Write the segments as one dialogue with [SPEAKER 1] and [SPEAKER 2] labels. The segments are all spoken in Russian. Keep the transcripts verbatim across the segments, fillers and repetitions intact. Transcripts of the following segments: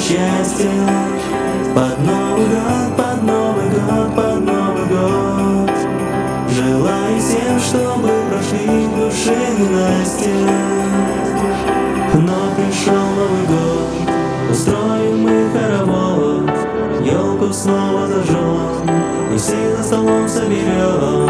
[SPEAKER 1] счастья. Под Новый год, под Новый год, под Новый год. Желаю всем, чтобы прошли в душе ненастья. Но пришел Новый год, устроим мы хоровод, елку снова зажжем и всех за столом соберем.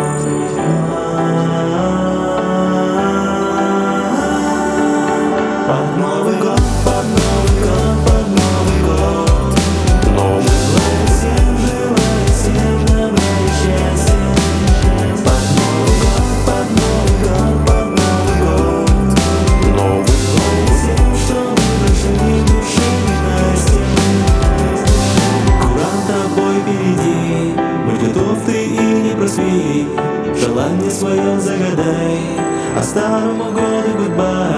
[SPEAKER 1] Под Новый год, под Новый год, под Новый год. Желаю всем, желаю всем добра и счастья. Под Новый год, под Новый год, под Новый год. Желаю всем, чтобы прошли в душе ненастья. Курант тобой впереди, будь готов ты и не просви. Желание свое загадай, а старому году гудбай.